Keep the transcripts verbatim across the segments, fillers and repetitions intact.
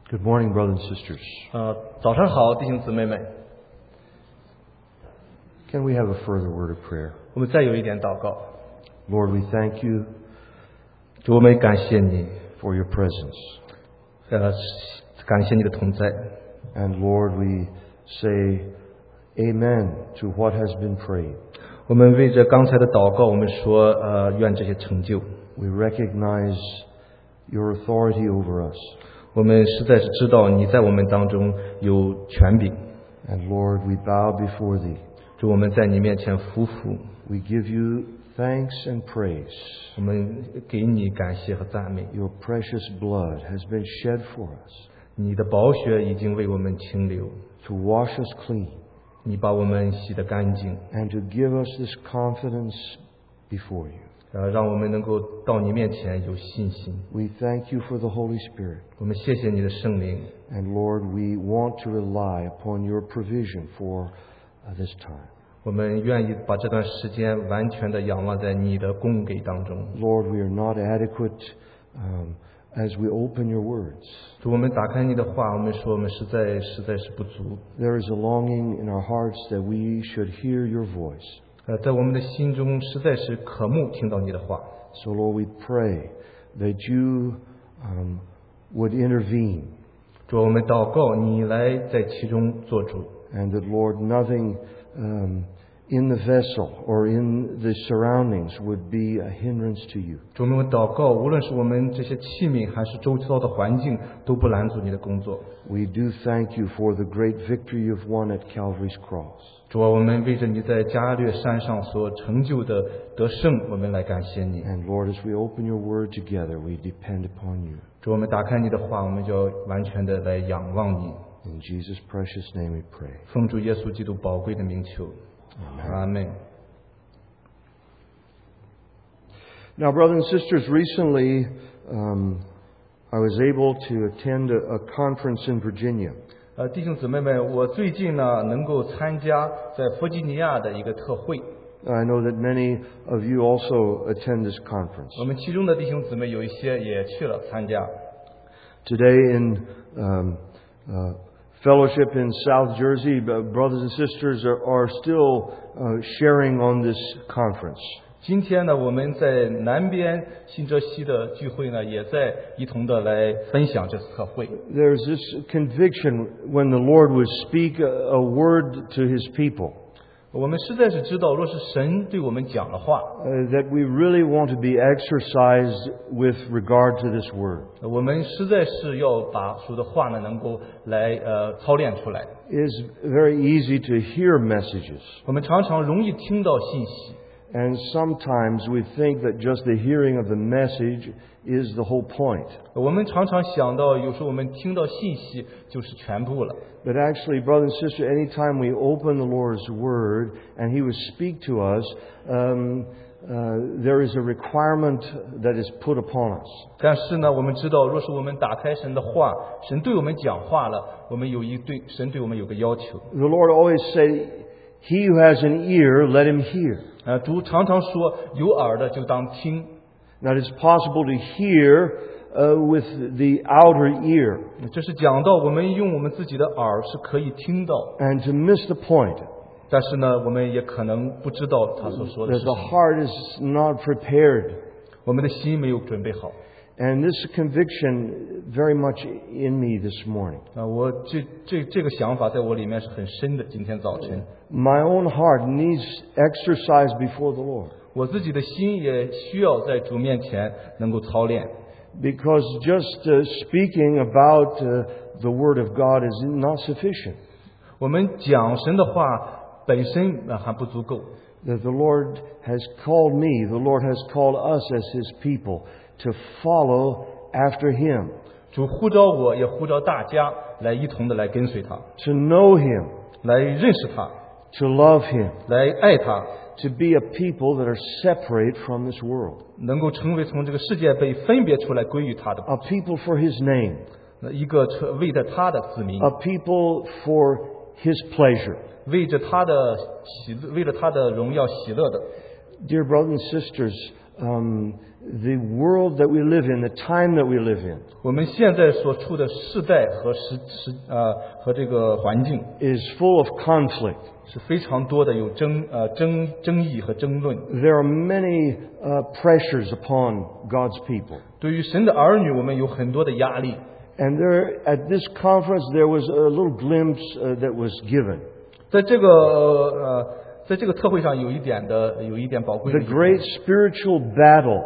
Good morning, brothers and sisters. 呃，早上好，弟兄姊妹们。 Can we have a further word of prayer? 我们再有一点祷告。 Lord, we thank you 主，我们感谢你， for your presence. 呃，感谢你的同在。 And Lord, we say amen to what has been prayed. 我们为着刚才的祷告，我们说，呃，愿这些成就。 We recognize your authority over us. 我们实在是知道你在我们当中有权柄。 And Lord, we bow before thee. 主，我们在你面前匍匐。 We give you thanks and praise. 我们给你感谢和赞美。 Your precious blood has been shed for us 你的宝血已经为我们清流， to wash us clean 你把我们洗得干净， and to give us this confidence before you. 呃，让我们能够到你面前有信心。 We thank you for the Holy Spirit. 我们谢谢你的圣灵。 And Lord, we want to rely upon your provision for uh, this time. 我们愿意把这段时间完全的仰望在你的供给当中。 Lord, we are not adequate um, as we open your words. 主，我们打开你的话，我们说我们实在实在是不足。 There is a longing in our hearts that we should hear your voice. 呃，在我们的心中实在是渴慕听到你的话。 So, Lord, we pray that you um, would intervene 主，我们祷告你来在其中做主。 and that, Lord, nothing um, in the vessel or in the surroundings would be a hindrance to you. 主，我们祷告，无论是我们这些器皿还是周遭的环境，都不拦阻你的工作。 We do thank you for the great victory you've won at Calvary's cross. 主啊，我们为着你在加略山上所成就的得胜，我们来感谢你。 And Lord, as we open your word together, we depend upon you. 主，我们打开你的话，我们就要完全的来仰望你。 In Jesus' precious name we pray. 奉主耶稣基督宝贵的名求，阿门。 Now, brothers and sisters, recently um, I was able to attend a, a conference in Virginia. 呃，弟兄姊妹们，我最近呢能够参加在弗吉尼亚的一个特会。 I know that many of you also attend this conference. 我们其中的弟兄姊妹有一些也去了参加。 Today in um, uh, fellowship in South Jersey, brothers and sisters are, are still uh, sharing on this conference. 今天呢，我们在南边新泽西的聚会呢，也在一同的来分享这次特会。 There's this conviction when the Lord would speak a, a word to His people. 我们实在是知道，若是神对我们讲的话， Uh, that we really want to be exercised with regard to this word. 我们实在是要把主的话呢，能够来呃操练出来。 It's very easy to hear messages, 我们常常容易听到信息， and sometimes we think that just the hearing of the message is the whole point. 我们常常想到，有时候我们听到信息就是全部了。 But actually, brother and sister, anytime we open the Lord's word and He would speak to us, um, uh, there is a requirement that is put upon us. 但是呢，我们知道，若是我们打开神的话，神对我们讲话了，我们有一对神对我们有个要求。 The Lord always said, "He who has an ear, let him hear." 呃，主常常说，有耳的就当听。 Now, it's possible to hear uh, with the outer ear 这是讲到我们用我们自己的耳是可以听到， and to miss the point. 但是呢，我们也可能不知道他所说的 That 是 the 什么， heart is not prepared. 我们的心没有准备好。 And this conviction very much in me this morning. 啊，我这这这个想法在我里面是很深的。今天早晨， My own heart needs exercise before the Lord. 我自己的心也需要在主面前能够操练， Because just uh, speaking about uh, the Word of God is not sufficient. 我们讲神的话本身啊还不足够。 That the Lord has called me, the Lord has called us as His people to follow after Him, 主呼召我，也呼召大家来一同的来跟随他， to know Him, 来认识他， to love Him, 来爱他， to be a people that are separate from this world, 能够成为从这个世界被分别出来归于他的 a people for His name, 一个成为着他的子民， a people for His pleasure. 为着他的喜，为了他的荣耀喜乐的。 Dear brothers and sisters, um, the world that we live in, the time that we live in, 我们现在所处的世代和时时呃和这个环境 is full of conflict. 是非常多的有争呃争争议和争论。 There are many uh, pressures upon God's people. 对于神的儿女，我们有很多的压力。 And there, at this conference, there was a little glimpse uh, that was given. 在这个呃在这个特会上有一点的有一点宝贵的 The 一点， great spiritual battle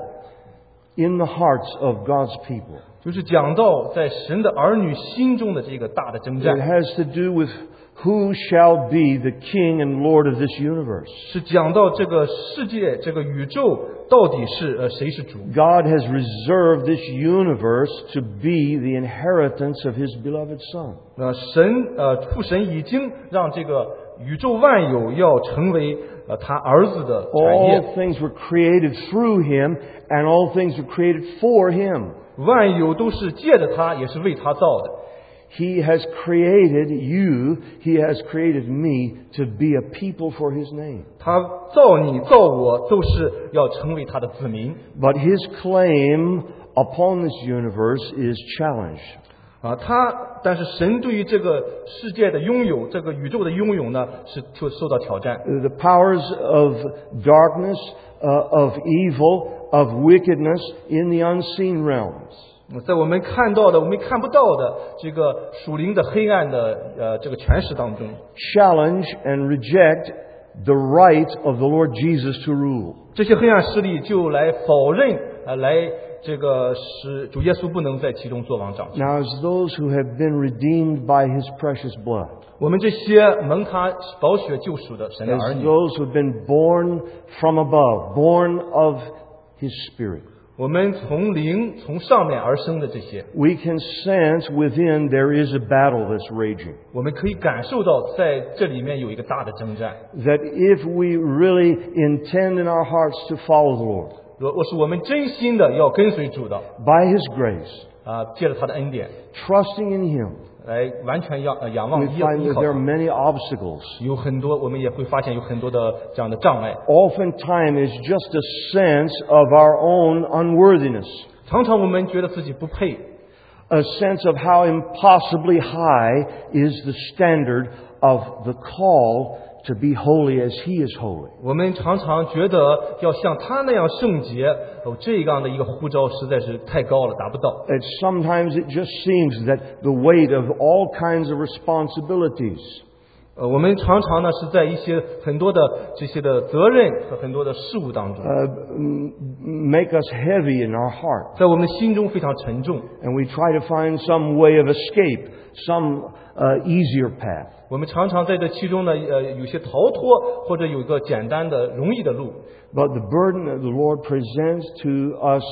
in the hearts of God's people. 就是讲到在神的儿女心中的这个大的征 It 战， has to do with who shall be the king and lord of this universe. 是讲到这个世界这个宇宙到底是呃谁是主。 God has reserved this universe to be the inheritance of His beloved Son. 呃，神呃父神已经让这个宇宙万有要成为呃他儿子的产业， All things were created through Him, and all things were created for Him. 万有都是借着他，也是为他造的。 He has created you, He has created me to be a people for His name. 他造你造我都是要成为他的子民 But His claim upon this universe is challenged. 啊，他但是神对于这个世界的拥有，这个宇宙的拥有呢，是就受到挑战。 The powers of darkness, uh, of evil, of wickedness in the unseen realms. 在我们看到的、我们看不到的这个属灵的黑暗的呃这个权势当中， Challenge and reject the right of the Lord Jesus to rule. 这些黑暗势力就来否认呃来这个使主耶稣不能在其中做王掌权。 Now, as those who have been redeemed by His precious blood, 我们这些蒙他宝血救赎的神的 as 儿女， those who have been born from above, born of His Spirit, 我们从灵从上面而生的这些， we can sense within there is a battle that's raging. 我们可以感受到在这里面有一个大的征战。 That if we really intend in our hearts to follow the Lord, 若若是我们真心的要跟随主的 by His grace, 啊，借着他的恩典 trusting in Him, 来完全仰呃仰 we 望依 find 依 that 靠 there are 他。 many obstacles. 有很多，我们也会发现有很多的这样的障碍。 Oftentimes, it's just a sense of our own unworthiness, 常常我们觉得自己不配， a sense of how impossibly high is the standard of the call to be holy as He is holy. 我们常常觉得要像他那样圣洁，哦，这样的一个呼召实在是太高了，达不到。 That sometimes it just seems that the weight of all kinds of responsibilities, 呃，我们常常呢是在一些很多的这些的责任和很多的事物当中， uh, m- make us heavy in our heart. 在我们的心中非常沉重。 And we try to find some way of escape, some uh, easier path. 我们常常在这其中呢，呃，有些逃脱，或者有一个简单的、容易的路。 But the burden that the Lord presents to us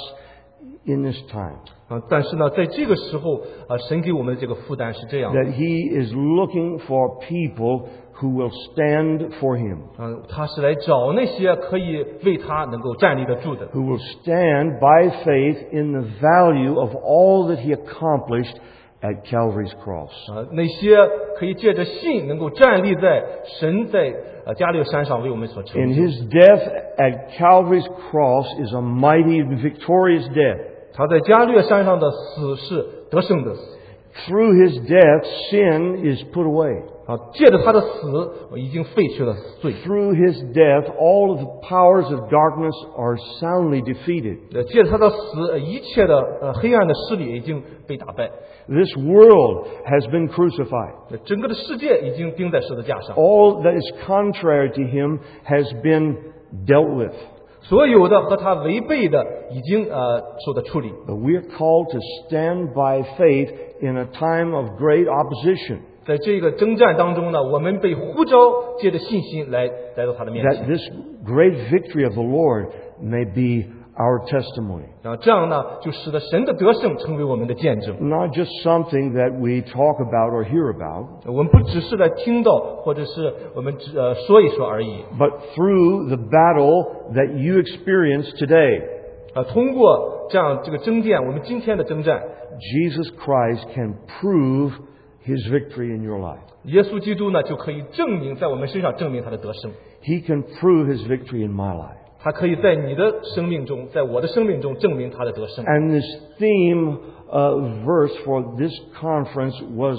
in this time, 啊，但是呢，在这个时候，啊，神给我们的这个负担是这样的， that He is looking for people who will stand for Him, 嗯，他是来找那些可以为他能够站立得住的， who will stand by faith in the value of all that He accomplished at Calvary's cross. 啊，那些可以借着信能够站立在神在呃加略山上为我们所成 In 就。 His death at Calvary's cross is a mighty and victorious death. 他在加略山上的死是得胜的死， Through His death, sin is put away. 啊，借着他的死，我已经废去了罪。 Through His death, all of the powers of darkness are soundly defeated. 呃，借着他的死，呃一切的呃黑暗的势力已经被打败， This world has been crucified. 呃整个的世界已经钉在十字架上， All that is contrary to Him has been dealt with. 所有的和他违背的已经呃受到处理。 But we are called to stand by faith in a time of great opposition. 在这个征战当中呢，我们被呼召借着信心来来到他的面 That 前， this great victory of the Lord may be our testimony. 然后这样呢，就使得神的得胜成为我们的见证。 Not just something that we talk about or hear about, 我们不只是来听到，或者是我们只呃说一说而已， but through the battle that you experience today, 啊，通过这样这个征战，我们今天的征战， Jesus Christ can prove His victory in your life. 耶稣基督呢就可以证明在我们身上证明他的得胜， He can prove His victory in my life. 他可以在你的生命中，在我的生命中证明他的得胜。 And this theme uh, verse for this conference was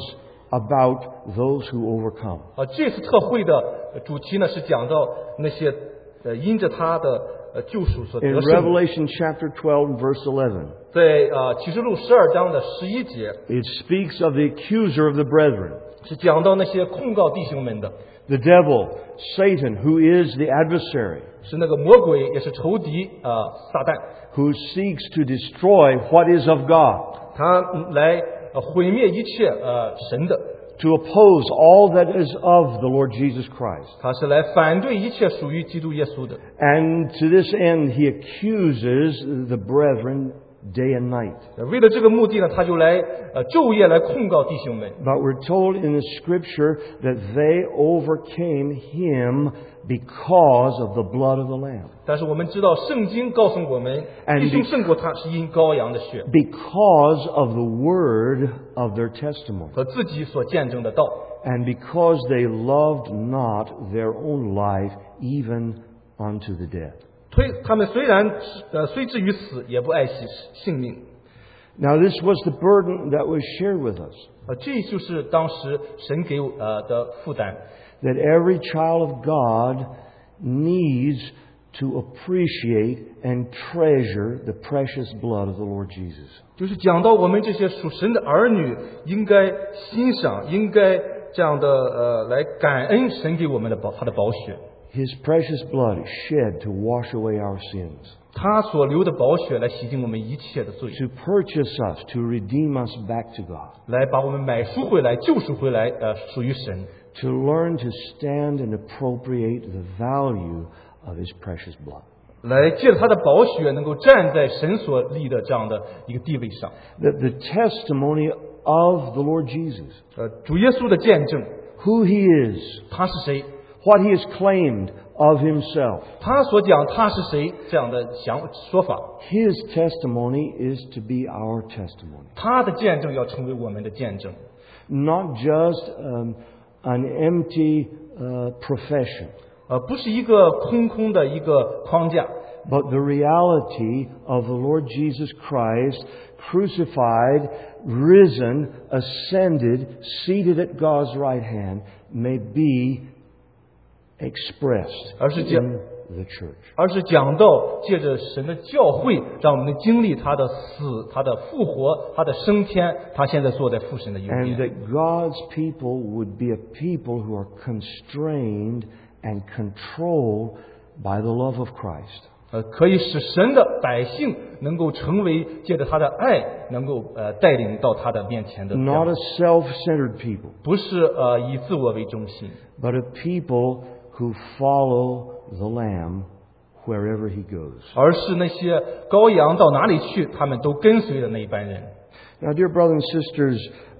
about those who overcome. 啊，这次特会的主题呢是讲到那些呃因着他的呃救赎所 In 得胜的。 Revelation chapter twelve, verse eleven, 在啊启示录十二章的十一节 it speaks of the accuser of the brethren, 是讲到那些控告弟兄们的， the devil, Satan, who is the adversary, 是那个魔鬼，也是仇敌啊撒旦， who seeks to destroy what is of God, 他来呃毁灭一切呃神的， to oppose all that is of the Lord Jesus Christ. 他是来反对一切属于基督耶稣的。 And to this end, he accuses the brethren day and night. 为了这个目的呢，他就来呃昼夜来控告弟兄们。 But we're told in the scripture that they overcame him because of the blood of the Lamb. 但是我们知道，圣经告诉我们， And 弟兄胜过他是因羔羊的血 Because of the word of their testimony. 和自己所见证的道。 And because they loved not their own life even unto the death. 推他们虽然呃虽至于死，也不爱惜性命。 Now this was the burden that was shared with us. 啊，这就是当时神给我呃的负担。 That every child of God needs to appreciate and treasure the precious blood of the Lord Jesus. 就是讲到我们这些属神的儿女，应该欣赏，应该这样的呃来感恩神给我们的宝他的宝血， His precious blood shed to wash away our sins, 他所流的宝血来洗净我们一切的罪， to purchase us, to redeem us back to God, 来把我们买赎回来、救赎回来，呃，属于神， to learn to stand and appropriate the value of His precious blood. 来借着他的宝血，能够站在神所立的这样的一个地位上。 That the testimony of the Lord Jesus, 呃，主耶稣的见证， who He is, 他是谁？ what He has claimed of Himself. 他所讲他是谁这样的想说法， His testimony is to be our testimony. 他的见证要成为我们的见证， Not just um, an empty uh, profession, 呃，不是一个空空的一个框架， but the reality of the Lord Jesus Christ, crucified, risen, ascended, seated at God's right hand, may be expressed 而是讲 in the church. 而是讲到借着神的教会，让我们经历他的死、他的复活、他的升天，他现在坐在父神的右 And 边。 that God's people would be a people who are constrained and controlled by the love of Christ. 呃，可以使神的百姓能够成为借着他的爱，能够呃带领到他的面前的这 Not 样 a self-centered people, 不是呃以自我为中心， but a people who follow the Lamb wherever He goes. 而是那些羔羊到哪里去，他们都跟随的那一班人。 Now, dear brothers and sisters,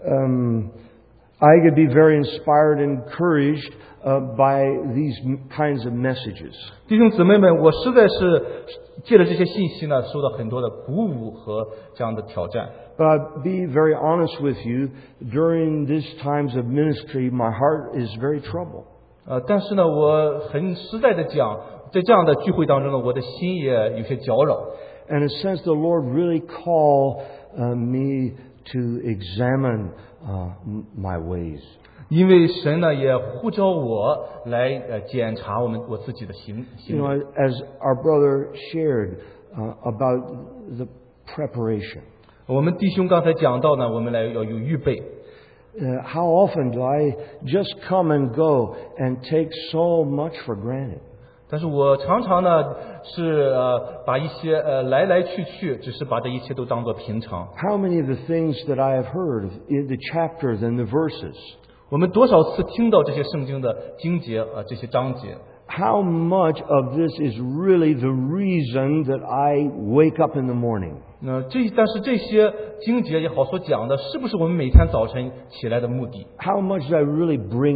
um, I could be very inspired and encouraged uh, by these m- kinds of messages. 弟兄姊妹们，我实在是借着这些信息呢，受到很多的鼓舞和这样的挑战。 But I'll be very honest with you, during these times of ministry, my heart is very troubled. 呃，但是呢，我很实在的讲，在这样的聚会当中呢，我的心也有些搅扰。 And in a sense, the Lord really called uh, me to examine uh, m- my ways. 因为神呢也呼召我来呃检查我们我自己的行 You 行 know, 为。 as our brother shared uh, about the preparation. 我们弟兄刚才讲到呢，我们来要有预备。 Uh, how often do I just come and go and take so much for granted? 但是我常常呢是呃把一些呃来来去去，只是把这一切都当作平常。 How many of the things that I have heard in the chapters and the verses? 我们多少次听到这些圣经的经节啊、呃、这些章节？ How much of this is really the reason that I wake up in the morning? 那这但是这些经节也好所讲的，是不是我们每天早晨起来的目的？ How much do I really bring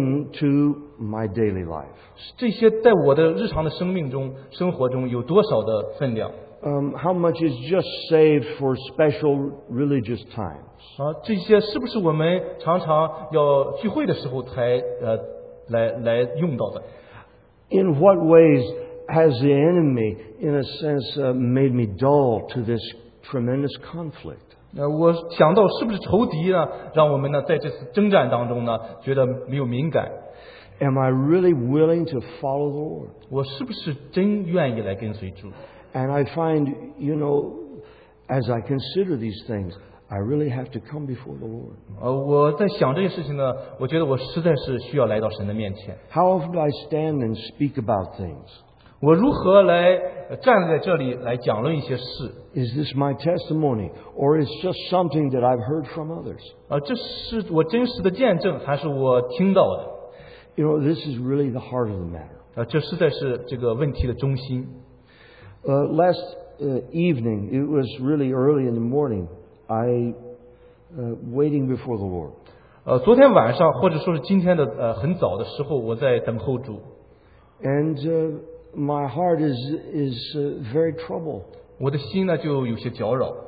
into my daily life? 这些在我的日常的生命中、生活中有多少的分量？ Um, how much is just saved for special religious times? 啊，这些是不是我们常常要聚会的时候才呃来来用到的？ In what ways has the enemy, in a sense, uh, made me dull to this tremendous conflict? 呃，我想到是不是仇敌呢，让我们呢在这次征战当中呢，觉得没有敏感。 Am I really willing to follow the Lord? 我是不是真愿意来跟随主？ And I find, you know, as I consider these things, I really have to come before the Lord. 呃，我在想这些事情呢，我觉得我实在是需要来到神的面前。 How often do I stand and speak about things? 我如何来站在这里来讲论一些事？ Is this my testimony, or is just something that I've heard from others? 呃，这是我真实的见证，还是我听到的？ You know, this is really the heart of the matter. 呃，这实在是这个问题的中心。 Uh, last uh, evening, it was really early in the morning, I uh, waiting before the Lord. 呃，昨天晚上或者说是今天的呃很早的时候，我在等候主， And uh, my heart is, is uh, very troubled. 我的心呢就有些搅扰。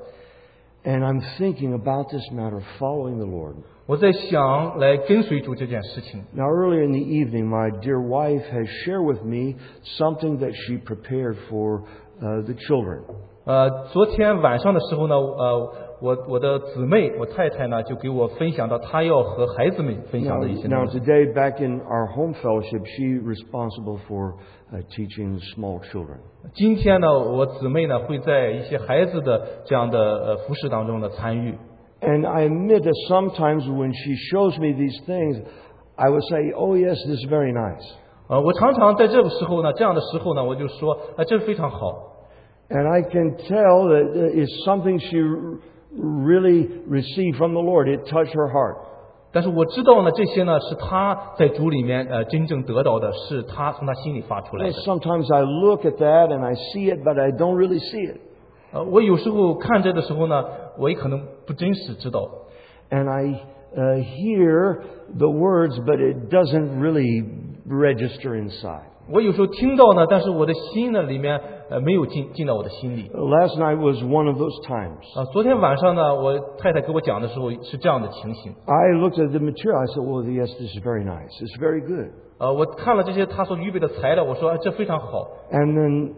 And I'm thinking about this matter of following the Lord. 我在想来跟随主这件事情。 Now, earlier in the evening, my dear wife has shared with me something that she prepared for uh, the children. 呃，昨天晚上的时候呢，呃，我我的姊妹，我太太呢，就给我分享到她要和孩子们分 Now, 享的一些内 now 容。 today, back in our home fellowship, she's responsible for uh, teaching small children. 今天呢，我姊妹呢会在一些孩子的这样的呃服饰当中的参与。 And I admit that sometimes when she shows me these things, I would say, oh yes, this is very nice. 呃，我常常在这个时候呢，这样的时候呢，我就说，啊，这非常好。 And I can tell that uh, it's something she r- really received from the Lord. It touched her heart. 但是我知道呢，这些呢是她在主里面呃真正得到的，是她从她心里发出来 Well, 的。 sometimes I look at that and I see it, but I don't really see it. 呃，我有时候看着的时候呢，我也可能不真实知道。 And I uh, hear the words, but it doesn't really register inside. 我有时候听到呢，但是我的心呢里面呃没有进进到我的心里。 Last night was one of those times. 啊，昨天晚上呢，我太太给我讲的时候是这样的情形。 I looked at the material. I said, well, yes, this is very nice. It's very good. 呃，我看了这些他所预备的材料，我说、啊、这非常好， And then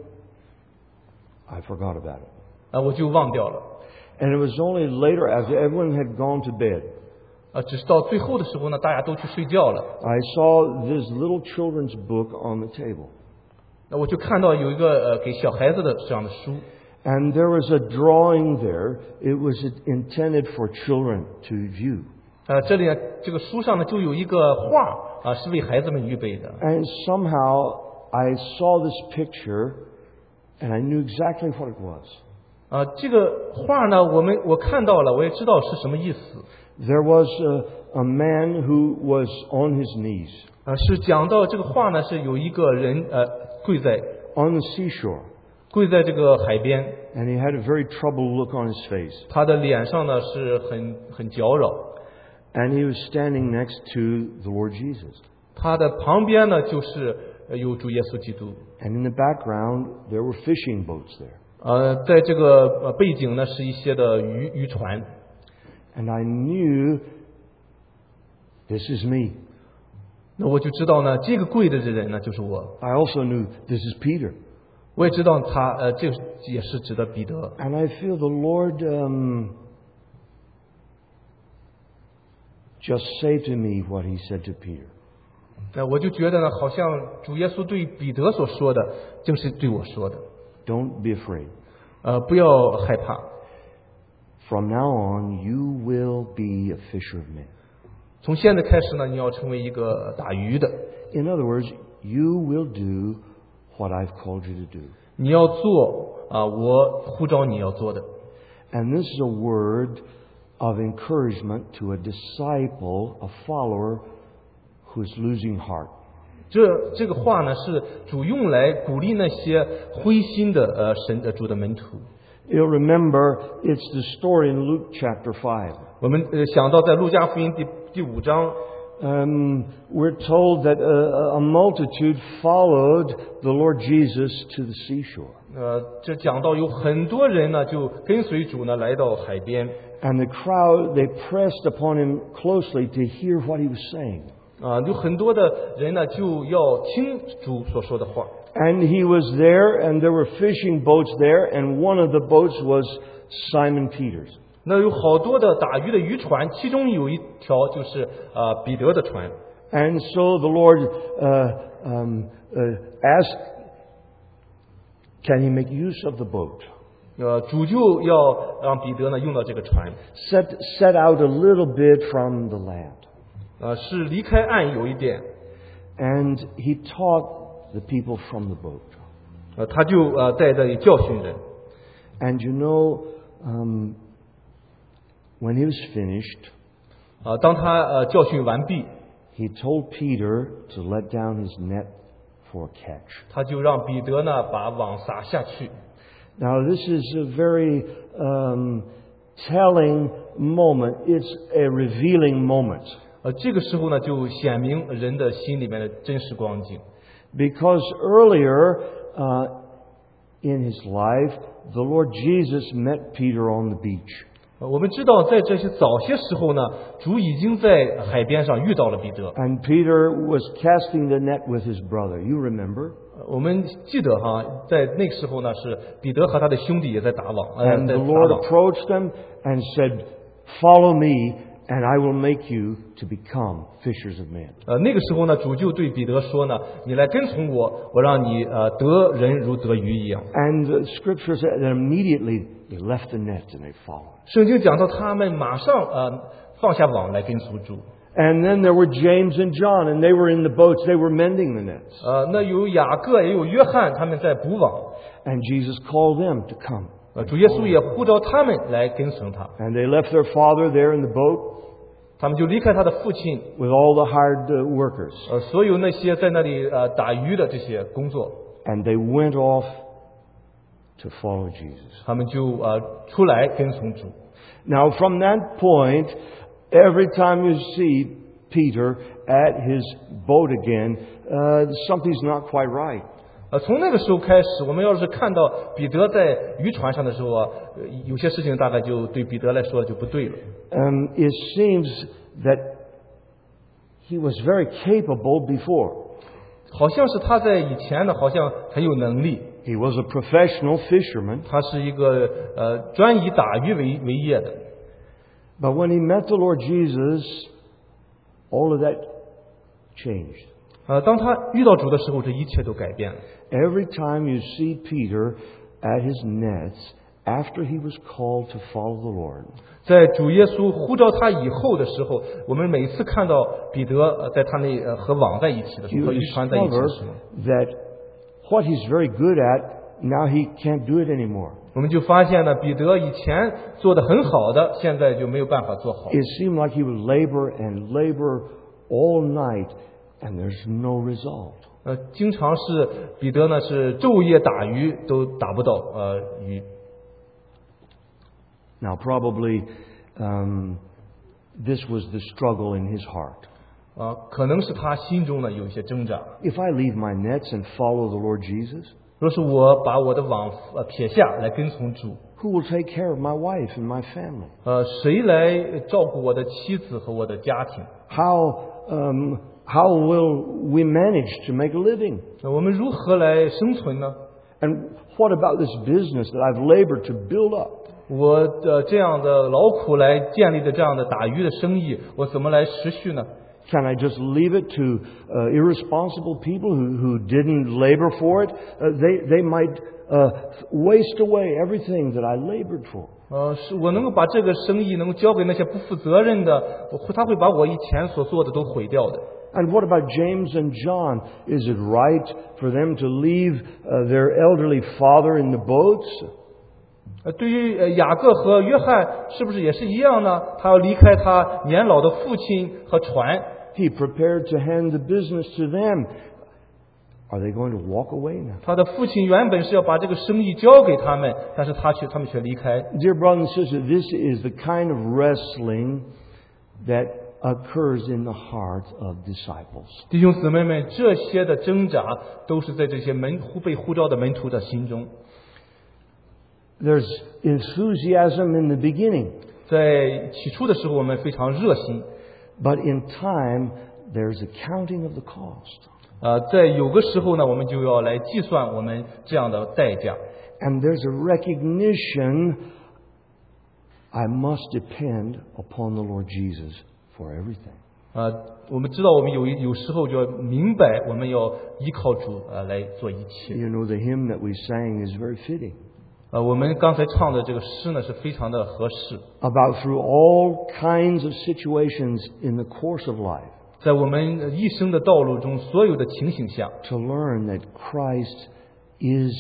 I forgot about it. 啊，我就忘掉了。 And it was only later, after everyone had gone to bed, 啊，只是到最后的时候呢，大家都去睡觉了， I saw this little children's book on the table. 那我就看到有一个呃给小孩子的这样的书， And there was a drawing there. It was intended for children to view. 呃，这里呢这个书上呢就有一个画啊，是为孩子们预备的。 And somehow I saw this picture and I knew exactly what it was. 啊，这个画呢，我们我看到了，我也知道是什么意思。 There was a, a man who was on his knees 啊，是讲到这个画呢，是有一个人呃跪在 on the seashore. 跪在这个海边， And he had a very troubled look on his face. 他的脸上呢是很很搅扰， And he was standing next to the Lord Jesus. 他的旁边呢就是呃有主耶稣基督。 And in the background, there were fishing boats there. 呃，在这个呃背景呢是一些的渔渔船， And I knew this is me. 那我就知道呢，这个跪的人呢就是我。 I also knew this is Peter. 我也知道他呃，这个也是指的彼得。 And I feel the Lord um, just say to me what he said to Peter. 那我就觉得呢，好像主耶稣对彼得所说的，正是对我说的。 Don't be afraid. 呃，不要害怕。 From now on, you will be a fisher of men. 从现在开始呢，你要成为一个打鱼的， In other words, you will do what I've called you to do. 你要做啊、我呼召你要做的。 And this is a word of encouragement to a disciple, a follower who is losing heart. 这这个话呢，是主用来鼓励那些灰心的呃神的主的门徒。 You'll remember it's the story in Luke chapter five. 我们呃想到在路加福音第第五章， Um, we're told that a, a multitude followed the Lord Jesus to the seashore. 呃，这讲到有很多人呢就跟随主呢来到海边， And the crowd, they pressed upon him closely to hear what he was saying. 啊，有很多的人呢就要听主所说的话。 And he was there, and there were fishing boats there, and one of the boats was Simon Peter's. 那有好多的打鱼的渔船，其中有一条就是呃彼得的船。 And so the Lord uh, um, uh, asked, can he make use of the boat? 呃，主就要让彼得呢用到这个船。 Set, set out a little bit from the land. 呃，是离开岸有一点。 And he taught the people from the boat. 呃，他就呃在这里教训人。 And you know, um, when he was finished, 啊，当他呃教训完毕， he told Peter to let down his net for a catch. 他就让彼得呢把网撒下去。 Now, this is a very um, telling moment. It's a revealing moment. 呃，这个时候呢，就显明人的心里面的真实光景。 Because earlier uh, in his life, the Lord Jesus met Peter on the beach. 呃我们知道，在这些早些时候呢，主已经在海边上遇到了彼得。 And Peter was casting the net with his brother. You remember? 呃我们记得哈，在那个时候呢，是彼得和他的兄弟也在打网，呃， And 在 the 打 Lord 网。 approached them and said, "Follow me, and I will make you to become fishers of men." 呃，那个时候呢，主就对彼得说呢：“你来跟从我，我让你呃得人如得鱼一样。” And the scripture said that immediately they left the net and they followed. 圣经讲到他们马上呃放下网来跟从主。 And then there were James and John, and they were in the boats. They were mending the nets. 呃，那有雅各也有约翰，他们在补网。 And Jesus called them to come. 呃，主耶稣也呼召他们来跟从他。 And they left their father there in the boat 他们就离开他的父亲， with all the hired uh, workers. 呃，所有那些在那里呃打鱼的这些工作， And they went off to follow Jesus. 他们就呃出来跟从主。 Now, from that point, every time you see Peter at his boat again, uh, something's not quite right. 呃，从那个时候开始，我们要是看到彼得在渔船上的时候啊，呃有些事情大概就对彼得来说就不对了。 Um, it seems that he was very capable before. 好像是他在以前呢，好像很有能力。 He was a professional fisherman. 他是一个呃专以打鱼为为业的。 But when he met the Lord Jesus, all of that changed. 呃，当他遇到主的时候，这一切都改变了。 Every time you see Peter at his nets, after he was called to follow the Lord, 在主耶稣呼召他以后的时候，我们每次看到彼得呃在他那呃和网在一起的时候， you 和渔船在一起的 discover 时候， that what he's very good at, now he can't do it anymore. 我们就发现呢，彼得以前做的很好的，现在就没有办法做好。 It seemed like he would labor and labor all night, and there's no result. 呃，经常是彼得呢是昼夜打鱼都打不到呃鱼。 Now, probably um, this was the struggle in his heart. 啊，可能是他心中呢有一些挣扎。 If I leave my nets and follow the Lord Jesus, 若是我把我的网呃撇下来跟从主， who will take care of my wife and my family? 呃，谁来照顾我的妻子和我的家庭？ How, um, how will we manage to make a living? 那我们如何来生存呢？ And what about this business that I've labored to build up? 我的这样的劳苦来建立的这样的打鱼的生意，我怎么来持续呢？ Can I just leave it to uh, irresponsible people who, who didn't labor for it? Uh, they, they might uh, waste away everything that I labored for. 呃，是我能够把这个生意能够交给那些不负责任的，我会他会把我以前所做的都毁掉的。 And what about James and John? Is it right for them to leave uh, their elderly father in the boats? 呃，对于呃雅各和约翰，是不是也是一样呢？他要离开他年老的父亲和船。 He prepared to hand the business to them. Are they going to walk away now? 他的父亲原本是要把这个生意交给他们，但是他却他们却离开。 Dear brothers and sisters, this is the kind of wrestling that occurs in the hearts of disciples. 弟兄姊妹们，这些的挣扎都是在这些门呼被呼召的门徒的心中。 There's enthusiasm in the beginning, 在起初的时候，我们非常热心， but in time, there's a counting of the cost. 呃，在有个时候呢，我们就要来计算我们这样的代价。 And there's a recognition I must depend upon the Lord Jesus for everything. 呃，我们知道我们有有时候就要明白，我们要依靠主呃来做一切。 You know, the hymn that we sang is very fitting. 呃，我们刚才唱的这个诗呢是非常的合适。 About through all kinds of situations in the course of life. 在我们一生的道路中，所有的情形下 To learn that Christ is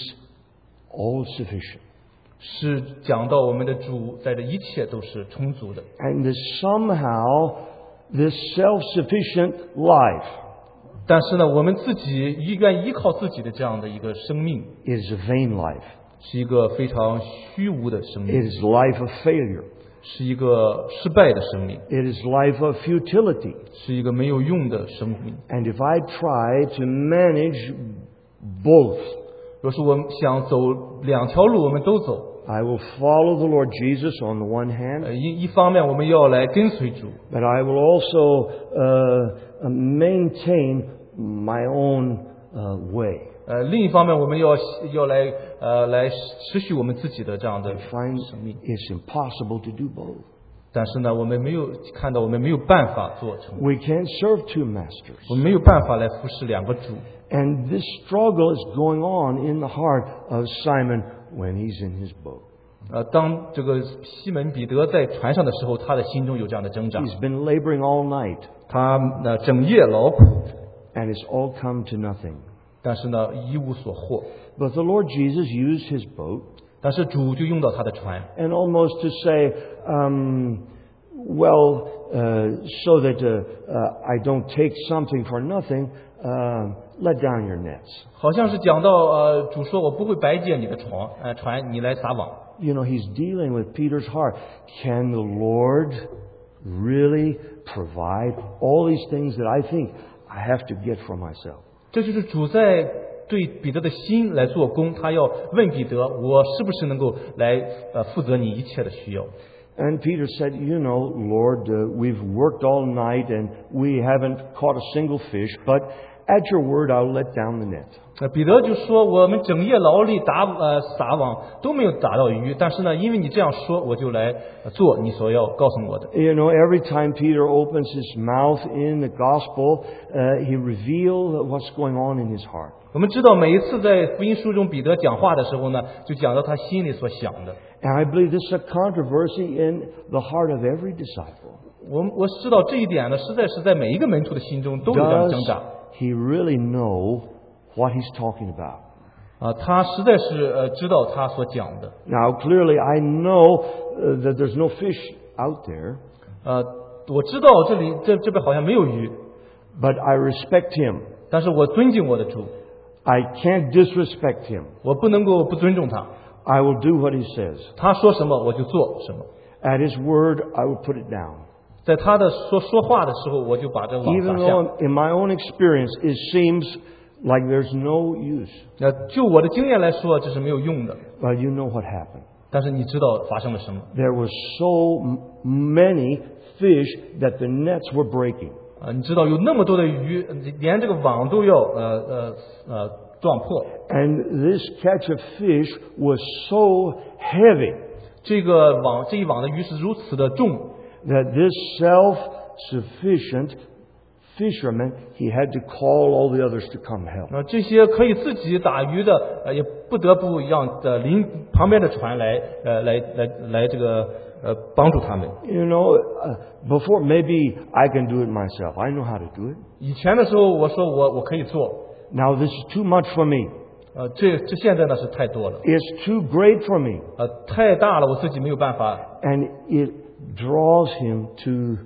all sufficient. 是讲到我们的主在这一切都是充足的。 And that somehow this self-sufficient life 但是呢，我们自己依愿依靠自己的这样的一个生命， is a vain life. 是一个非常虚无的生 It 命， is life of failure. 是一个失败的生命， It is life of futility. 是一个没有用的生命。 And if I try to manage both, 若是我们想走两条路，我们都走。 I will follow the Lord Jesus on the one hand, 呃，一一方面我们要来跟随主， but I will also uh, maintain my own uh, way. 呃，另一方面我们要要来呃来持续我们自己的这样的 I find 生命。 it's impossible to do both. 但是呢，我们没有看到，我们没有办法做成， We can't serve two masters. 我们没有办法来服侍两个主。 And this struggle is going on in the heart of Simon when he's in his boat. 呃，当这个西门彼得在船上的时候，他的心中有这样的挣扎， He's been laboring all night, 他呃整夜劳苦， and it's all come to nothing. 但是呢一无所获。 But the Lord Jesus used his boat, 但是主就用到他的船， and almost to say, um, well, uh, so that uh, uh, I don't take something for nothing, uh, let down your nets. 好像是讲到呃主说我不会白借你的床呃船，你来撒网。 You know, he's dealing with Peter's heart. Can the Lord really provide all these things that I think I have to get for myself? 这就是主在对彼得的心来做工，他要问彼得，我是不是能够来呃负责你一切的需要？ And Peter said, you know, Lord, uh, we've worked all night and we haven't caught a single fish, but at your word I'll let down the net. 呃，彼得就说我们整夜劳力打呃撒网都没有打到鱼，但是呢，因为你这样说，我就来呃做你所要告诉我的。 You know, every time Peter opens his mouth in the gospel, uh, he reveals what's going on in his heart. 我们知道每一次在福音书中彼得讲话的时候呢，就讲到他心里所想的。 And I believe this is a controversy in the heart of every disciple. 我我知道这一点呢，实在是在每一个门徒的心中都有这样的 Does 挣扎。 he really know what he's talking about? 啊，他实在是呃知道他所讲的。 Now, clearly, I know uh, that there's no fish out there, 呃，我知道这里这这边好像没有鱼， but I respect him. 但是我尊敬我的主， I can't disrespect him. 我不能够不尊重他。 I will do what he says. 他说什么我就做什么， At his word, I will put it down. 在他的说说话的时候，我就把这个网 Even 撒下。 though in my own experience, it seems like there's no use. 那就我的经验来说，这是没有用的。 But you know what happened. 但是你知道发生了什么？ There were so m- many fish that the nets were breaking. 啊，你知道有那么多的鱼，连这个网都要呃呃呃撞破。 And this catch of fish was so heavy 这个网这一网的鱼是如此的重， that this self-sufficient fisherman, he had to call all the others to come help. 那这些可以自己打鱼的，呃，也不得不让呃邻旁边的船来呃来来来这个呃帮助他们。 You know, uh, before maybe I can do it myself. I know how to do it. 以前的时候，我说我我可以做， Now this is too much for me. 呃，这这现在呢是太多了， It's too great for me. 呃，太大了，我自己没有办法。 And it draws him to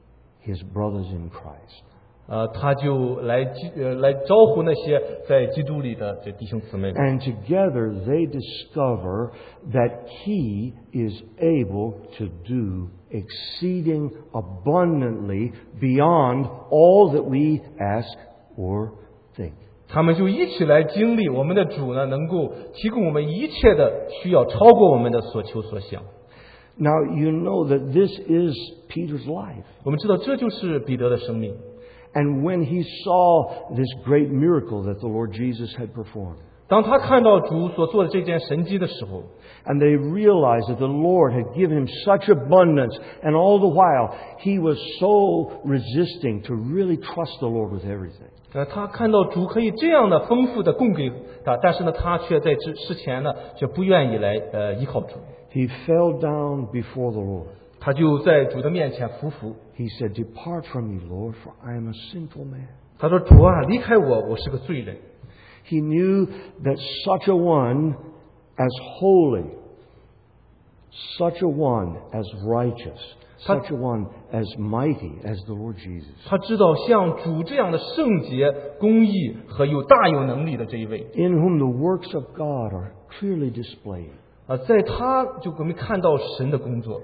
his brothers in Christ. 呃，他就来基呃来招呼那些在基督里的这弟兄姊妹们。 And together they discover that he is able to do exceeding abundantly beyond all that we ask or think. 他们就一起来经历我们的主呢，能够提供我们一切的需要，超过我们的所求所想。 Now you know that this is Peter's life. 我们知道这就是彼得的生命。 And when he saw this great miracle that the Lord Jesus had performed, 当他看到主所做的这件神迹的时候， and they realized that the Lord had given him such abundance, and all the while he was so resisting to really trust the Lord with everything. 呃，他看到主可以这样的丰富的供给他，但是呢，他却在之之前呢，却不愿意来呃依靠主， He fell down before the Lord. 他就在主的面前匍匐。 He said, "Depart from me, Lord, for I am a sinful man." 他说：“主啊，离开我，我是个罪人。” He knew that such a one as holy, such a one as righteous, such a one as mighty as the Lord Jesus, 他知道像主这样的圣洁、公义和有大有能力的这一位， in whom the works of God are clearly displayed. 啊，在他就我们看到神的工作。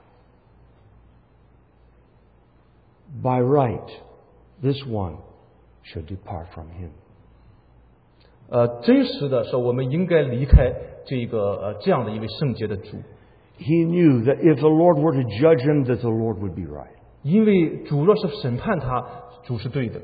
By right, this one should depart from him. 呃，真实的说，我们应该离开这个呃这样的一位圣洁的主， He knew that if the Lord were to judge him, that the Lord would be right. 因为主若是审判他，主是对的。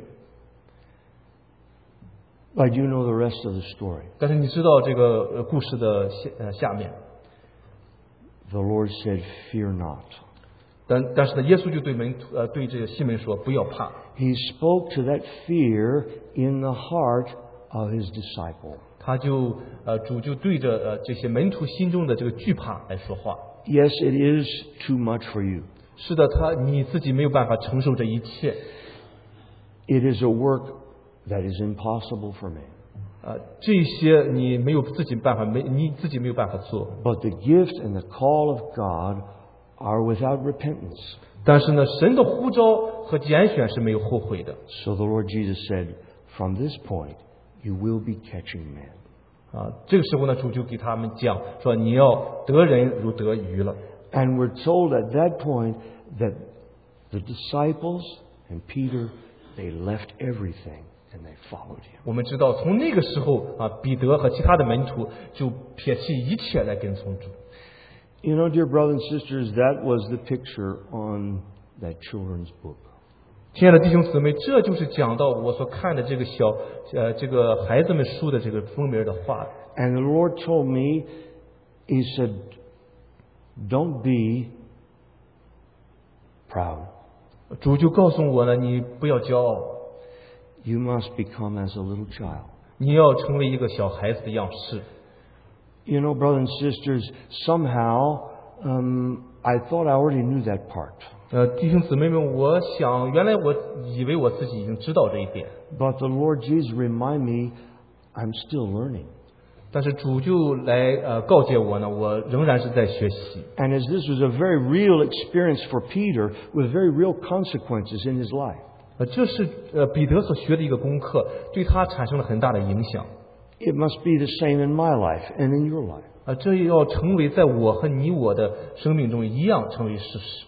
But you know the rest of the story. 但是你知道这个呃故事的下呃下面， The Lord said, "Fear not." 但但是呢，耶稣就对门徒呃对这个西门说：“不要怕。” He spoke to that fear in the heart of his disciple. 他就呃主就对着呃这些门徒心中的这个惧怕来说话。 Yes, it is too much for you. 是的，他你自己没有办法承受这一切。 It is a work that is impossible for man. 呃，这些你没有自己办法，没你自己没有办法做。 But the gift and the call of God are without repentance. 但是呢，神的呼召和拣选是没有后悔的。 So the Lord Jesus said, "From this point, you will be catching men." 啊，这个时候呢，主就给他们讲说：“你要得人如得鱼了。” And we're told at that point that the disciples and Peter, they left everything and they followed him. 我们知道，从那个时候啊，彼得和其他的门徒就撇弃一切来跟从主。 You know, dear brothers and sisters, that was the picture on that children's book. 亲爱的弟兄姊妹，这就是讲到我所看的这个小呃这个孩子们书的这个封面的画。 And the Lord told me, He said, "Don't be proud. 主就告诉我呢，你不要骄傲， You must become as a little child." 你要成为一个小孩子的样式。 You know, brothers and sisters, somehow um, I thought I already knew that part. 呃，弟兄姊妹们，我想原来我以为我自己已经知道这一点， But the Lord Jesus remind me I'm still learning. 但是主就来呃告诫我呢，我仍然是在学习。 And as this was a very real experience for Peter with very real consequences in his life. 呃，这是呃彼得所学的一个功课，对他产生了很大的影响。 It must be the same in my life and in your life. 啊，这要成为在我和你我的生命中一样成为事实。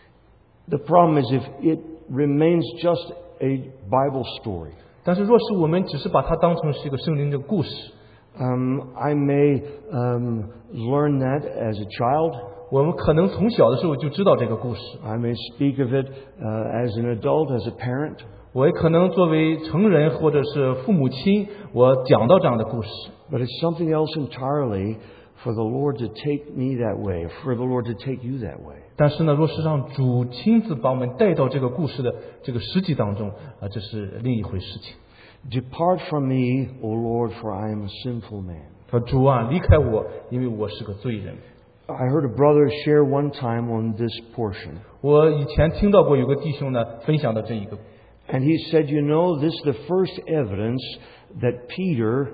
The problem is if it remains just a Bible story. 但是若是我们只是把它当成是一个圣经的故事， Um, I may um, learn that as a child. 我们可能从小的时候就知道这个故事， I may speak of it uh, as an adult, as a parent. 我也可能作为成人或者是父母亲，我讲到这样的故事。 But it's something else entirely for the Lord to take me that way, for the Lord to take you that way. 但是呢，若是让主亲自把我们带到这个故事的这个实际当中，啊，这是另一回事情。 Depart from me, O Lord, for I am a sinful man. 说主啊，离开我，因为我是个罪人。 I heard a brother share one time on this portion. 我以前听到过有个弟兄呢分享的这一个， And he said, you know, this is the first evidence that Peter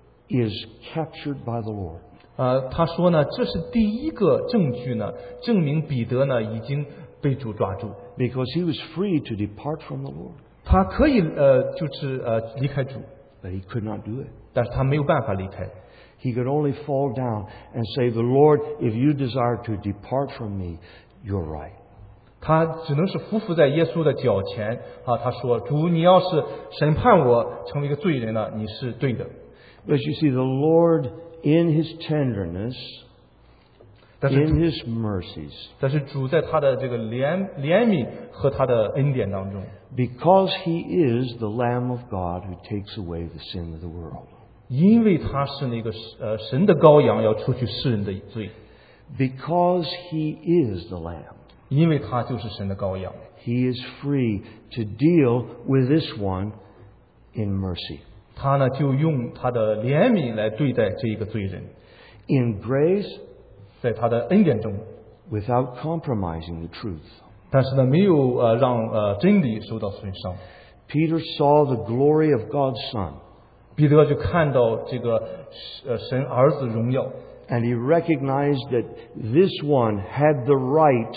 is captured by the Lord. 呃，他说呢，这是第一个证据呢，证明彼得呢已经被主抓住， Because he was free to depart from the Lord. 他可以呃就是呃离开主， But he could not do it. 但是他没有办法离开。 He could only fall down and say, the Lord, if you desire to depart from me, you're right. 他只能是匍匐在耶稣的脚前啊，他说：“主，你要是审判我成为一个罪人了，你是对的。” But you see, the Lord, in his tenderness, in His mercies, 但是主在他的这个怜怜悯和他的恩典当中， because He is the Lamb of God who takes away the sin of the world. 因为他是那个呃神的羔羊，要除去世人的罪， Because He is the Lamb, 因为他就是神的羔羊， He is free to deal with this one in mercy. 他呢就用他的怜悯来对待这一个罪人， In grace, 在他的恩典中， without compromising the truth. 但是呢没有呃让呃真理受到损伤。 Peter saw the glory of God's Son, 彼得就看到这个呃神儿子荣耀， and he recognized that this one had the right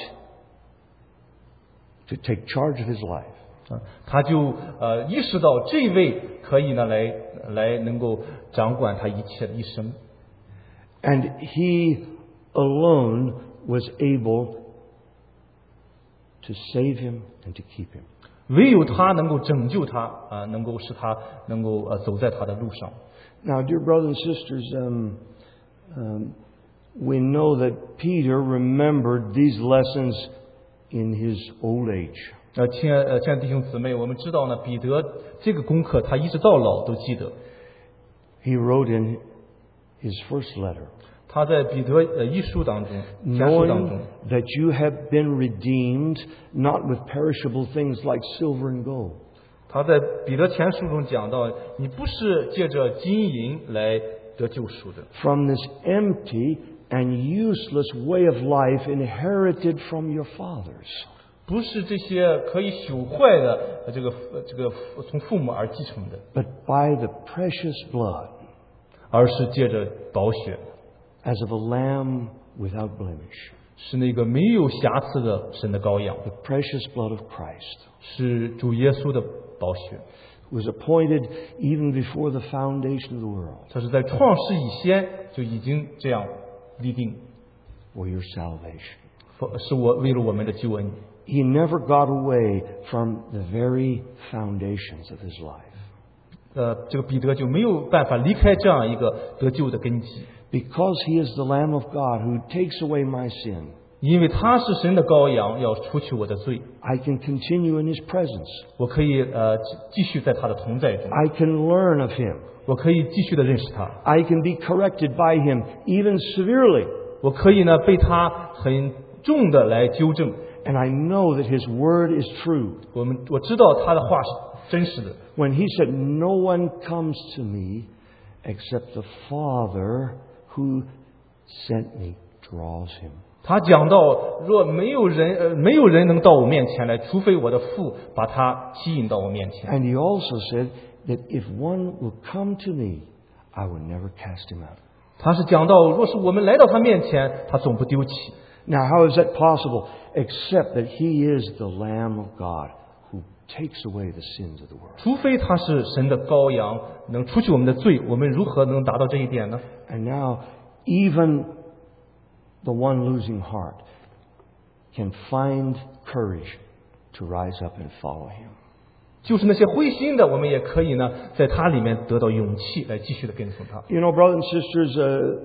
to take charge of his life. 啊，他就呃意识到这位可以呢来来能够掌管他一切的一生， And he alone was able to save him and to keep him. 唯有他能够拯救他啊、呃，能够使他能够呃走在他的路上。 Now, dear brothers and sisters, um, um, we know that Peter remembered these lessons in his old age. 呃，亲爱呃亲爱的弟兄姊妹，我们知道呢，彼得这个功课他一直到老都记得。 He wrote in his first letter, 他在彼得呃一书当中、家书当中 knowing，that you have been redeemed not with perishable things like silver and gold, 他在彼得前书中讲到，你不是借着金银来得救赎的， from this empty and useless way of life inherited from your fathers, 不是这些可以朽坏的呃这个呃这个从父母而继承的， but by the precious blood 而是借着宝血， as of a lamb without blemish, 是那个没有瑕疵的神的羔羊， the precious blood of Christ, 是主耶稣的宝血。 was appointed even before the foundation of the world 他是在创世以先就已经这样立定， for your salvation. 是我为了我们的救恩。 He never got away from the very foundations of his life. 呃，这个彼得就没有办法离开这样一个得救的根基， Because he is the Lamb of God who takes away my sin, 因为他是神的羔羊，要除去我的罪， I can continue in his presence. 我可以呃继续在他的同在中， I can learn of him. 我可以继续的认识他， I can be corrected by him, even severely. 我可以呢被他很重的来纠正。 And I know that his word is true. 我们我知道他的话是真实的。 When he said, "No one comes to me except the Father who sent me draws him." 他讲到，若没有人呃没有人能到我面前来，除非我的父把他吸引到我面前。 And he also said that if one will come to me, I will never cast him out. 他是讲到，若是我们来到他面前，他总不丢弃。 Now, how is that possible? Except that he is the Lamb of God who takes away the sins of the world. 除非他是神的羔羊，能除去我们的罪，我们如何能达到这一点呢？ And now, even the one losing heart can find courage to rise up and follow him. 就是那些灰心的，我们也可以呢，在他里面得到勇气，来继续的跟从他。 You know, brothers and sisters, uh,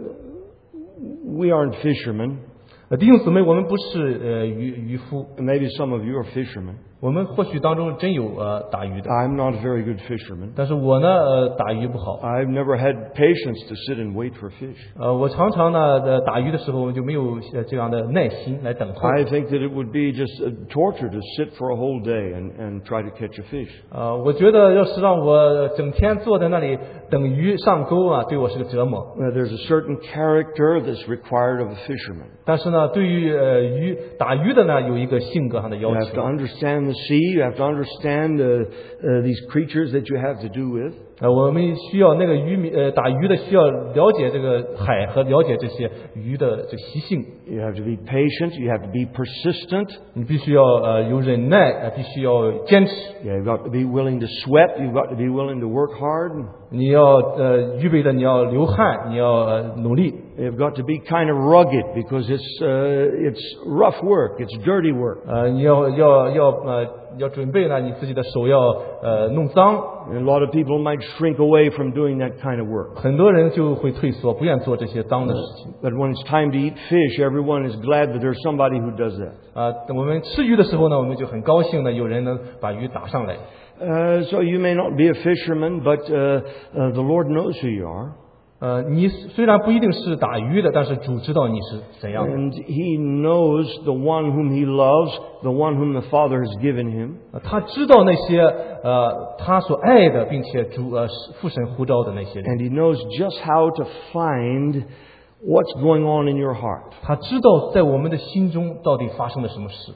we aren't fishermen. 呃，弟兄姊妹，我们不是呃渔渔夫， Maybe some of you are fishermen. 我们或许当中真有呃打鱼的， I'm not a very good fisherman. 但是我呢呃打鱼不好。 I've never had patience to sit and wait for fish. 呃，我常常呢，呃，打鱼的时候我就没有呃这样的耐心来等候。 I think that it would be just a torture to sit for a whole day and, and try to catch a fish. 呃，我觉得要是让我整天坐在那里等鱼上钩啊，对我是个折磨。 Now, there's a certain character that's required of a fisherman. 但是呢，对于呃鱼打鱼的呢，有一个性格上的 You 要 have to 求。 understand the sea. You have to understand uh, uh, these creatures that you have to do with. 呃，我们需要那个渔民呃打鱼的需要了解这个海和了解这些鱼的这个习性。 You have to be patient. You have to be persistent. 你必须要呃有忍耐，呃必须要坚持。 You've got to be willing to sweat. You've got to be willing to work hard. 你要呃预备的你要流汗，你要呃努力。 You've got to be kind of rugged because it's uh, it's rough work. It's dirty work. 呃，你要要要呃呃要准备呢，你自己的手要呃弄脏。 And a lot of people might shrink away from doing that kind of work. 很多人就会退缩，不愿做这些脏的事情。 But when it's time to eat fish, everyone is glad that there's somebody who does that. 啊，等我们吃鱼的时候呢，我们就很高兴呢，有人能把鱼打上来。 Uh, so you may not be a fisherman, but uh, uh, the Lord knows who you are. 呃，你虽然不一定是打鱼的，但是主知道你是怎样的。 And He knows the one whom He loves, the one whom the Father has given Him. 他知道那些呃他所爱的，并且主呃父神呼召的那些人。 And He knows just how to find what's going on in your heart. 他知道在我们的心中到底发生了什么事。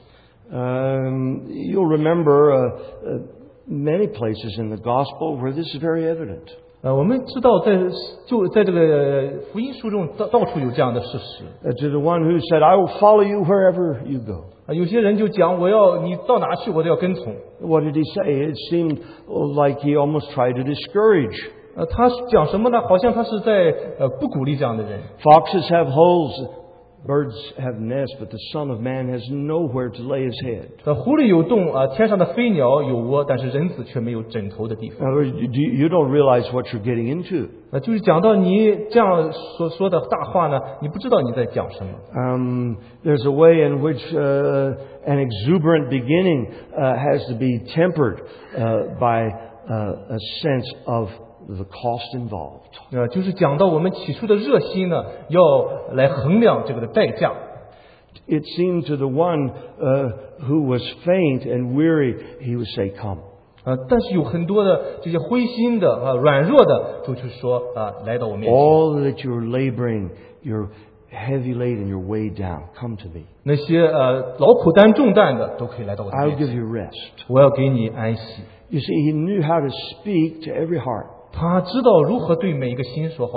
Um, you'll remember uh, uh, many places in the Gospel where this is very evident. 呃，我们知道在就在这个福音书中到到处有这样的事实。 Uh, to the one who said, I will follow you wherever you go. 啊，有些人就讲我要你到哪去我都要跟从。 What did He say? It seemed like He almost tried to discourage. 呃，他讲什么呢？好像他是在呃不鼓励这样的人。 Foxes have holes, birds have nests, but the Son of Man has nowhere to lay His head. 呃，狐狸有洞啊，天上的飞鸟有窝，但是人子却没有枕头的地 In 方。 other words, you you don't realize what you're getting into. 呃，就是讲到你这样所说的大话呢，你不知道你在讲什么。 Um, there's a way in which uh, an exuberant beginning uh, has to be tempered uh, by uh, a sense of the cost involved. 呃，就是讲到我们起初的热心呢，要来衡量这个的代价。 It seemed to the one uh, who was faint and weary, he would say, Come. 呃，但是有很多的这些灰心的啊、软弱的，就去说啊、来到我面前。 All that you're laboring, you're heavy laden, you're weighed down. Come to me. 那些呃劳苦担重担的，都可以来到我的 I'll 面 give 前。 you rest. 我要给你安息。 You see, he knew how to speak to every heart. 他知道如何对每一个心说话。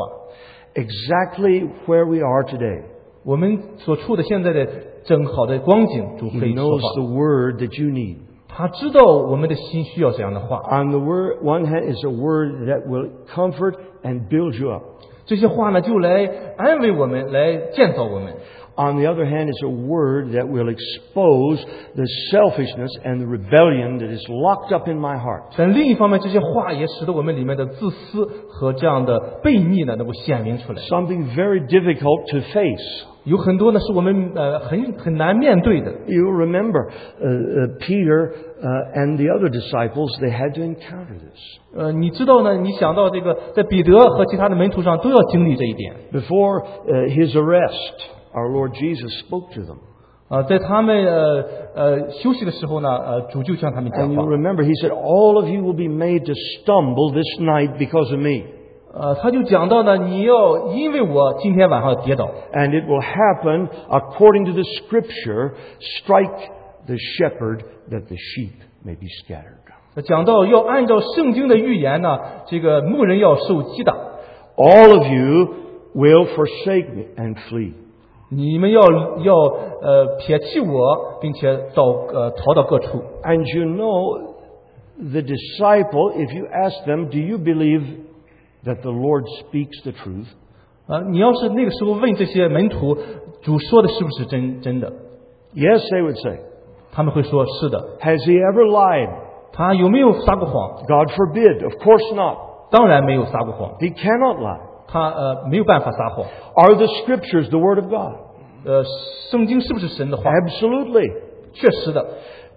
Exactly where we are today. 我们所处的现在的正好的光景，主 He 可以说 knows 话。 the word that you need. 他知道我们的心需要这样的话。 On the word, one hand is a word that will comfort and build you up. 这些话呢，就来安慰我们，来建造我们。 On the other hand is a word that will expose the selfishness and the rebellion that is locked up in my heart. 但另一方面，这些话也使得我们里面的自私和这样的悖逆呢，能够显明出来。 Something very difficult to face. 有很多呢，是我们呃很很难面对的。 You remember uh, uh, Peter uh, and the other disciples, they had to encounter this. 呃，你知道呢？你想到这个，在彼得和其他的门徒上都要经历这一点。 Before uh, his arrest, our Lord Jesus spoke to them. 啊、在他们呃呃休息的时候呢，呃，主就向他们讲 And you 话。 remember, he said, all of you will be made to stumble this night because of me. 呃，他就讲到呢，你要因为我今天晚上要跌倒， And it will happen according to the scripture, strike the shepherd that the sheep may be scattered. 讲到要按照圣经的预言呢，这个牧人要受击打， All of you will forsake me and flee. 你们要要呃撇弃我，并且到呃逃到各处。 And you know, the disciple, if you ask them, do you believe that the Lord speaks the truth? 啊、你要是那个时候问这些门徒，主说的是不是真真的？ Yes, they would say. 他们会说是的。 Has he ever lied? 他有没有撒过谎？ God forbid. Of course not. 当然没有撒过谎， He cannot lie. 他呃没有办法撒谎。 Are the scriptures the word of God? 呃，圣经是不是神的话？ Absolutely. 确实的。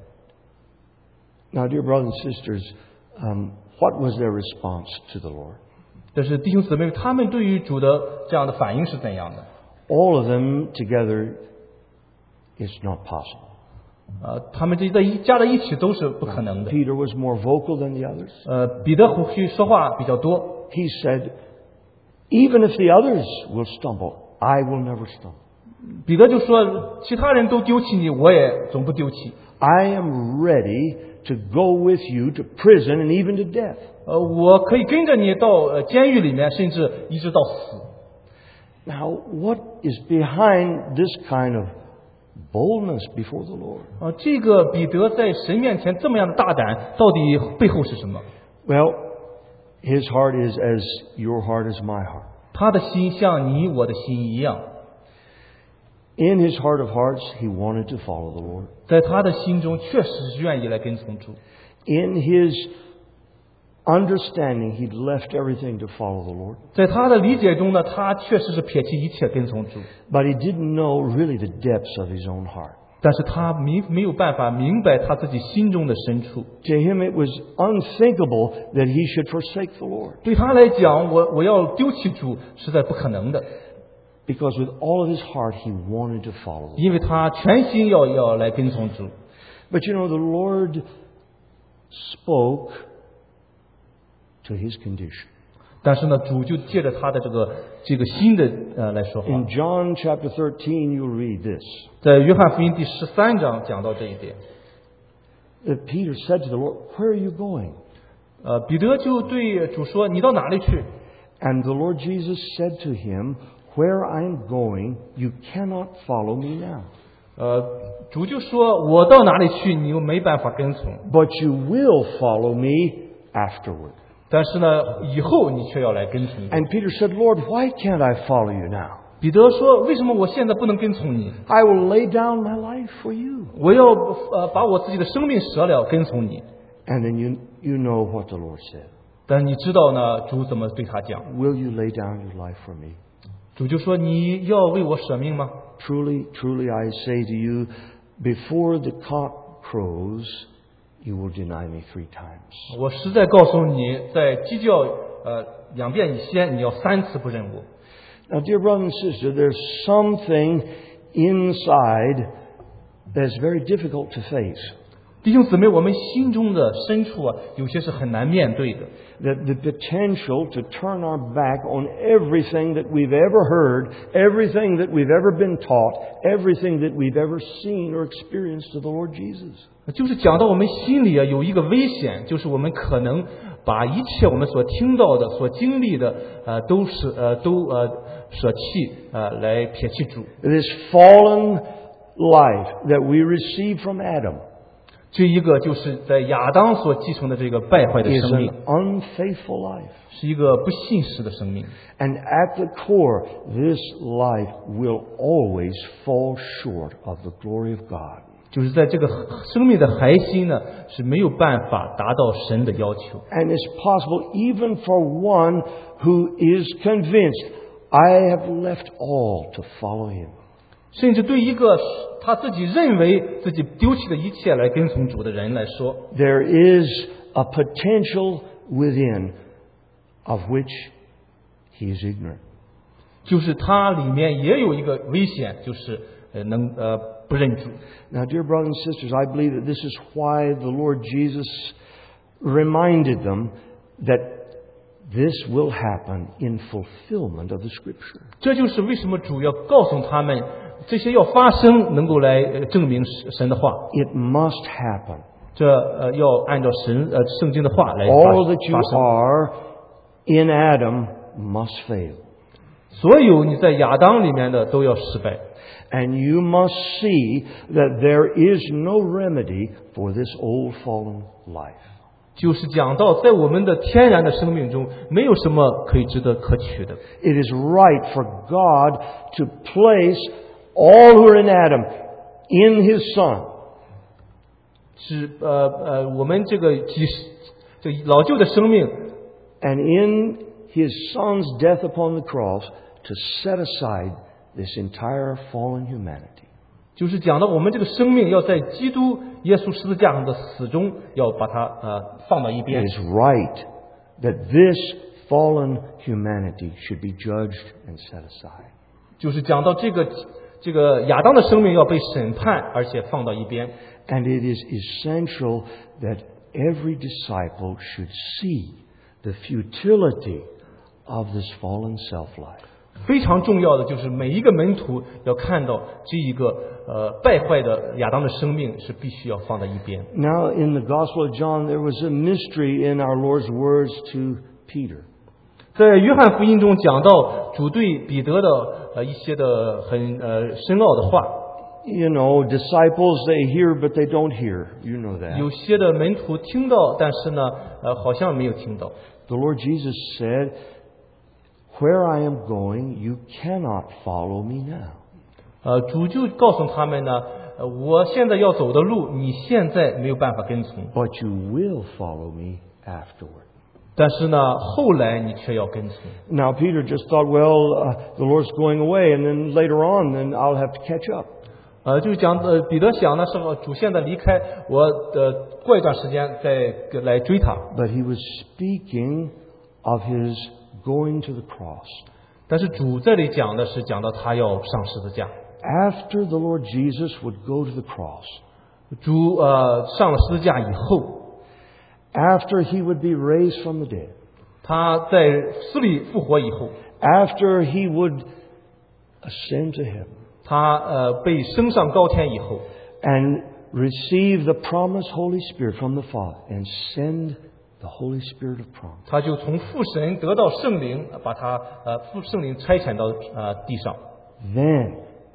Now, dear brothers and sisters, um, what was their response to the Lord? 但是弟兄姊妹，他们对于主的这样的反应是怎样的？ All of them together is not possible. 呃，他们这在一加在一起都是不可能的。 Peter was more vocal than the others. 呃，彼得或许说话比较多， He said, even if the others will stumble, I will never stumble. 彼得就说，其他人都丢弃你，我也总不丢弃。 I am ready to go with you to prison and even to death. 呃，我可以跟着你到呃监狱里面，甚至一直到死。 Now, what is behind this kind of boldness before the Lord? 啊，这个彼得在神面前这么样的大胆，到底背后是什么？ Well, his heart is as your heart is my heart. 他的心像你我的心一样。 In his heart of hearts, he wanted to follow the Lord. 在他的心中确实是愿意来跟从主。 In his understanding, he'd left everything to follow the Lord. 在他的理解中呢，他确实是撇弃一切跟从主。 But he didn't know really the depths of his own heart. 但是他明没有办法明白他自己心中的深处。 To him, it was unthinkable that he should forsake the Lord. 对他来讲，我我要丢弃主，实在不可能的， Because with all of his heart, he wanted to follow the Lord. 因为他全心要要来跟从主。 But you know, the Lord spoke to his condition. 但是呢，主就借着他的这个这个新的呃来说话。 In John chapter thirteen, you'll read this. 在约翰福音第十三章讲到这一点。 That Peter said to the Lord, "Where are you going?" 呃，彼得就对主说：“你到哪里去？” And the Lord Jesus said to him, "Where I am going, you cannot follow me now. 呃，主就说：“我到哪里去，你又没办法跟从。 But you will follow me afterward." 但是呢，以后你却要来跟从。” And Peter said, "Lord, why can't I follow you now? 彼得说：“为什么我现在不能跟从你？ I will lay down my life for you." 我要呃把我自己的生命舍了，跟从你。” And then you, you know what the Lord said. 但你知道呢，主怎么对他讲？ Will you lay down your life for me? 主就说：“你要为我舍命吗？ Truly, truly, I say to you, before the cock crows, you will deny me three times. 我实在告诉你，在鸡叫呃两遍以先，你要三次不认我。” Now, dear brother and sister, there's something inside that's very difficult to face. 弟兄姊妹，我们心中的深处啊，有些是很难面对的。 That the potential to turn our back on everything that we've ever heard, everything that we've ever been taught, everything that we've ever seen or experienced of the Lord Jesus. 就是讲到我们心里啊，有一个危险，就是我们可能把一切我们所听到的、所经历的，呃，都是呃都呃舍弃呃来撇弃主。 This fallen life that we received from Adam 这一个就是在亚当所继承的这个败坏的 is 生命， an unfaithful life. 是一个不信实的生命。 And at the core, this life will always fall short of the glory of God. 就是在这个生命的核心呢，是没有办法达到神的要求。 And it's possible even for one who is convinced, I have left all to follow him. 甚至对一个他自己认为自己丢弃的一切来跟从主的人来说， There is a potential within of which he is ignorant. 就是他里面也有一个危险，就是呃能呃不认主。 Now, dear brothers and sisters, I believe that this is why the Lord Jesus reminded them that this will happen in fulfillment of the Scripture. 这就是为什么主要告诉他们，这些要发生，能够来呃证明神的话。 It must happen. 这呃要按照神呃圣经的话来发 All that you 发生。 are in Adam must fail. 所有你在亚当里面的都要失败。 And you must see that there is no remedy for this old fallen life. 就是讲到在我们的天然的生命中，没有什么可以值得可取的。 It is right for God to place all who are in Adam in His Son. 是呃呃，我们这个几这老旧的生命， And in His Son's death upon the cross to set aside this entire fallen humanity. 就是讲到我们这个生命要在基督耶稣十字架上的死中，要把它呃放到一 It 边。 is right that this fallen humanity should be judged and set aside. 就是讲到这个这个亚当的生命要被审判，而且放到一边。 And it is essential that every disciple should see the futility of this fallen self-life. 非常重要的就是每一个门徒要看到这一个呃败坏的亚当的生命是必须要放在一边。 Now, in the Gospel of John, there was a mystery in our Lord's words to Peter. 在约翰福音中讲到主对彼得的呃一些的很呃深奥的话， You know, disciples, they hear, but they don't hear. You know that. 有些的门徒听到，但是呢呃好像没有听到。 The Lord Jesus said, Where I am going, you cannot follow me now. 呃，主就告诉他们呢，呃，我现在要走的路，你现在没有办法跟从， but you will follow me afterward. 但是呢，后来你却要跟从。 Now Peter just thought, well, uh, the Lord's going away, and then later on, then I'll have to catch up. 呃，就讲呃，彼得想呢，是吧？主现在离开，我呃过一段时间再来追他。 But he was speaking of his going to the cross. 但是主这里讲的是讲到他要上十字架。 After the Lord Jesus would go to the cross, 主呃上了十字架以后， after he would be raised from the dead, 他在死里复活以后， after he would ascend to heaven 他呃被升上高天以后， and receive the promised Holy Spirit from the Father and send the Holy Spirit of promise, 他就从父神得到圣灵，把他呃父圣灵差遣到呃地上。 then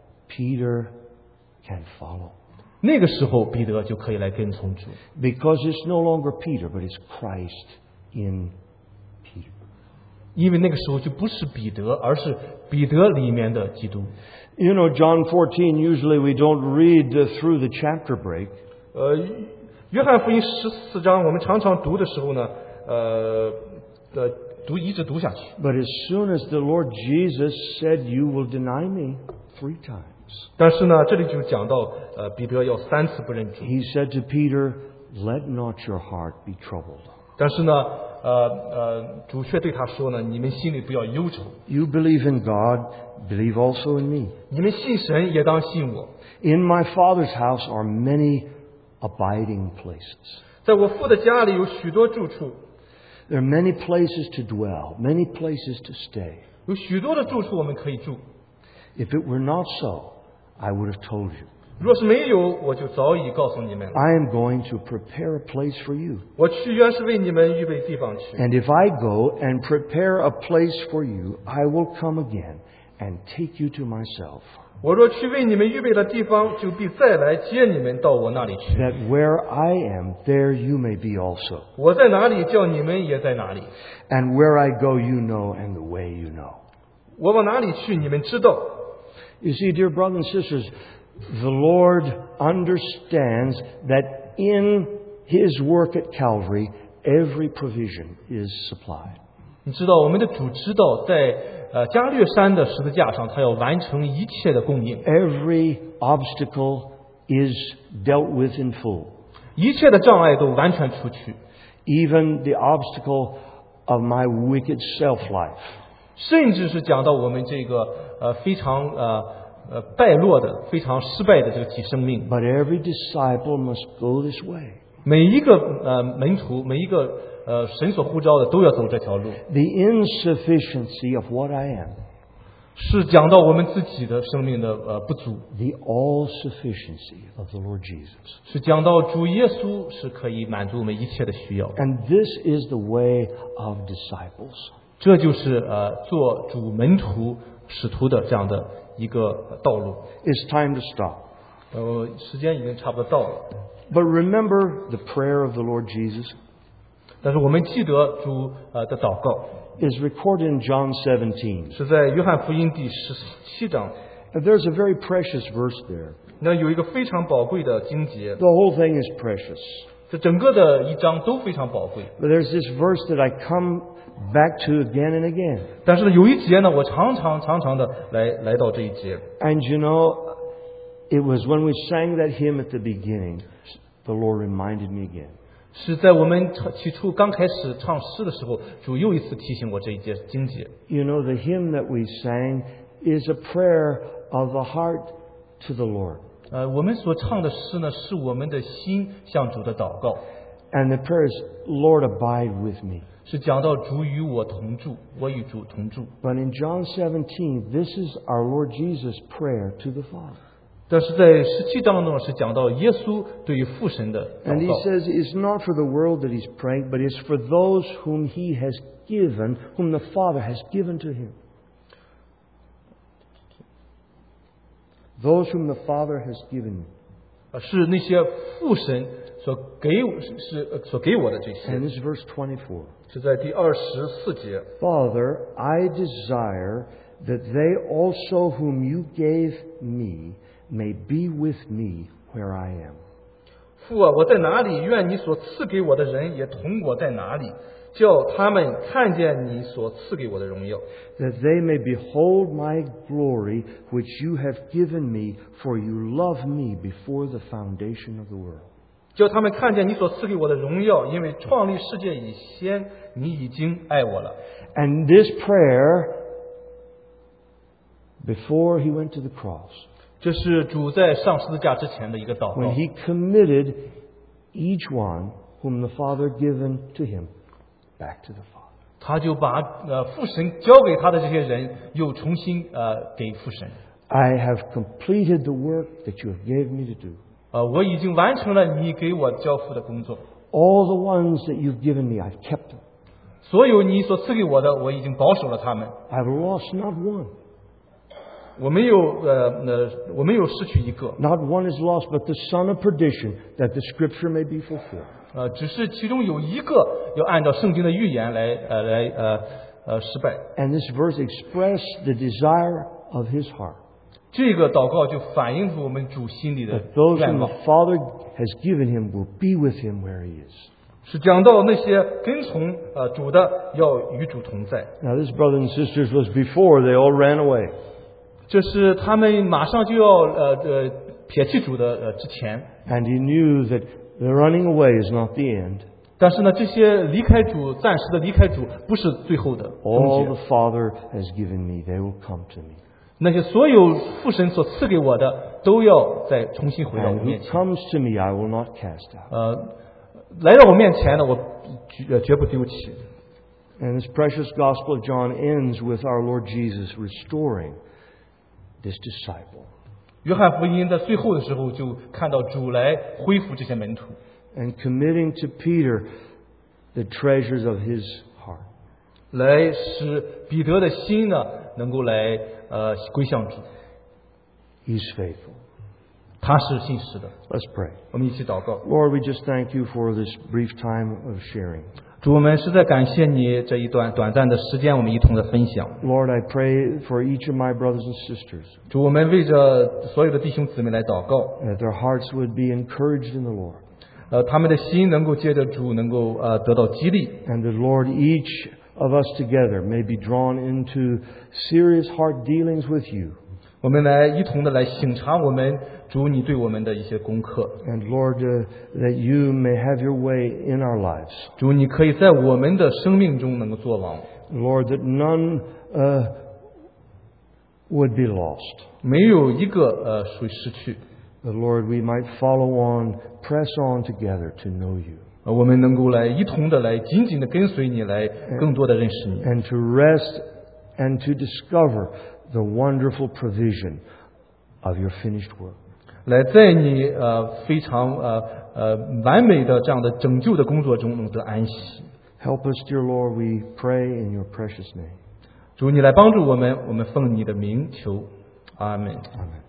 Peter can follow. 那个时候，彼得就可以来跟从主， Because it's no longer Peter, but it's Christ in Peter. 因为那个时候就不是彼得，而是彼得里面的基督。 You know, John fourteen, usually we don't read uh, through the chapter break. 呃，约翰福音十四章，我们常常读的时候呢，呃，呃，读一直读下去。 But as soon as the Lord Jesus said, you will deny me three times, 但是呢，这里就讲到，呃，彼得要三次不认主。 he said to Peter, let not your heart be troubled. 但是呢，呃呃，主却对他说呢，你们心里不要忧愁， You believe in God, believe also in me. 你们信神也当信我。 In my Father's house are many abiding places. 在我父的家里有许多住处， There are many places to dwell, many places to stay. 有许多的住处我们可以住。 If it were not so, I would have told you. 若是没有，我就早已告诉你们了。 I am going to prepare a place for you. 我去原是为你们预备地方去。 And if I go and prepare a place for you, I will come again and take you to myself, 我若去为你们预备的地方，就必再来接你们到我那里去。 that where I am, there you may be also. 我在哪里，叫你们也在哪里。 And where I go, you know, and the way you know. 我往哪里去，你们知道。 You see, dear brothers and sisters, the Lord understands that in His work at Calvary, every provision is supplied. 你知道，我们的主知道在，呃加略山的十字架上，他要完成一切的供应， Every obstacle is dealt with in full. 一切的障碍都完全除去， Even the obstacle of my wicked self-life. 甚至是讲到我们这个呃非常呃呃败落的、非常失败的这个体生命。 But every disciple must go this way. 每一个呃门徒，每一个呃神所呼召的，都要走这条路。 The insufficiency of what I am, 是讲到我们自己的生命的呃不足， the all-sufficiency of the Lord Jesus. 是讲到主耶稣是可以满足我们一切的需要。 And this is the way of disciples. 这就是呃做主门徒使徒的这样的一个道路。 It's time to stop. 呃，时间已经差不多到了， But remember the prayer of the Lord Jesus 但是我们记得主呃的祷告 is recorded in John seventeen. 是在约翰福音第十七章， And there's a very precious verse there. 那有一个非常宝贵的经节， The whole thing is precious. 这整个的一章都非常宝贵。 But there's this verse that I come back to again and again. 但是呢，有一节呢，我常常常常的来来到这一节。 And you know, it was when we sang that hymn at the beginning, the Lord reminded me again. 是在我们起初刚开始唱诗的时候，主又一次提醒我这一节经节。 You know, the hymn that we sang is a prayer of the heart to the Lord. 呃，我们所唱的诗呢，是我们的心向主的祷告， And the prayer is, Lord, abide with me. 是讲到主与我同住，我与主同住。 But in John seventeen, this is our Lord Jesus' prayer to the Father. 但是在十七章中是讲到耶稣对于父神的 And 祷 he 告。 says it's not for the world that he's praying, but it's for those whom he has given, whom the Father has given to him. Those whom the Father has given me. 呃是那些父神所给我是是呃所给我的这 And 些， this is verse twenty-four. 是在第二十四节。 Father, I desire that they also whom you gave me may be with me where I am. 父啊，我在哪里，愿你所赐给我的人也同我在哪里，叫他们看见你所赐给我的荣耀。 That they may behold my glory which you have given me, for you loved me before the foundation of the world. 叫他们看见你所赐给我的荣耀，因为创立世界以先，你已经爱我了。 And this prayer, before he went to the cross, 这是主在上十字架之前的一个祷 when 告。 he committed each one whom the Father given to him back to the Father. 他就把呃父神交给他的这些人，又重新呃给父神。 I have completed the work that you have gave me to do. 呃，我已经完成了你给我交付的工作。 All the ones that you've given me, I've kept them. 所有你所赐给我的，我已经保守了他们。 I've lost not one. 我没有呃呃，我没有失去一个。 Not one is lost, but the son of perdition, that the scripture may be fulfilled. 呃，只是其中有一个要按照圣经的预言来呃来呃呃失败。 And this verse expressed the desire of his heart. 这个祷告就反映出我们主心里的 That those 愿 whom 望， the Father has given him will be with him where he is. 是讲到那些跟从呃主的要与主同在。 Now this brother and sisters was before they all ran away. 这是他们马上就要呃呃撇弃主的呃之前， And he knew that the running away is not the end. 但是呢，这些离开主、暂时的离开主，不是最后的 All 终 the 结。 Father has given me, they will come to me. 那些所有父神所赐给我的，都要再重新回到我 And 面 who 前。 comes to me, I will not cast out. 呃，来到我面前呢，我绝呃绝不丢弃。 And this precious Gospel of John ends with our Lord Jesus restoring this disciple. 约翰福音在最后的时候，就看到主来恢复这些门徒， And committing to Peter the treasures of his heart. 来使彼得的心呢，能够来呃归向主。 He's faithful. 他是信实的。 Let's pray. 我们一起祷告。 Lord, we just thank you for this brief time of sharing. 主，我们实在感谢你这一段短暂的时间，我们一同的分享。 Lord, I pray for each of my brothers and sisters 主，我们为着所有的弟兄姊妹来祷告， that their hearts would be encouraged in the Lord. 呃，他们的心能够借着主能够呃得到激励， And that, Lord, each of us together may be drawn into serious heart dealings with you. 我们来一同的来省察我们主你对我们的一些功课。 And Lord, uh, that you may have your way in our lives. 主，你可以在我们的生命中能够作王， Lord, that none uh, would be lost. 没有一个呃会失去。 But Lord, we might follow on, press on together to know you. 呃我们能够来一同的来紧紧的跟随你，来更多的认识你， And to rest and to discover the wonderful provision of your finished work. 来在你呃非常呃呃完美的这样的拯救的工作中能得安息。 Help us, dear Lord, we pray in your precious name. 主，你来帮助我们，我们奉你的名求，阿门。 Amen.